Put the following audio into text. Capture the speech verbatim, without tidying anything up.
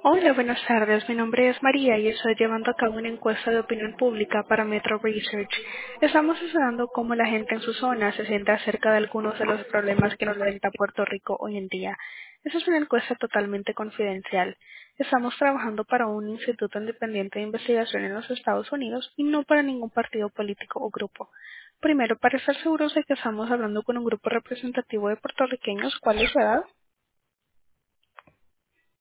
Hola, buenas tardes. Mi nombre es María y estoy llevando a cabo una encuesta de opinión pública para Metro Research. Estamos estudiando cómo la gente en su zona se siente acerca de algunos de los problemas que nos enfrenta Puerto Rico hoy en día. Esa es una encuesta totalmente confidencial. Estamos trabajando para un instituto independiente de investigación en los Estados Unidos y no para ningún partido político o grupo. Primero, para estar seguros de que estamos hablando con un grupo representativo de puertorriqueños, ¿cuál es su edad?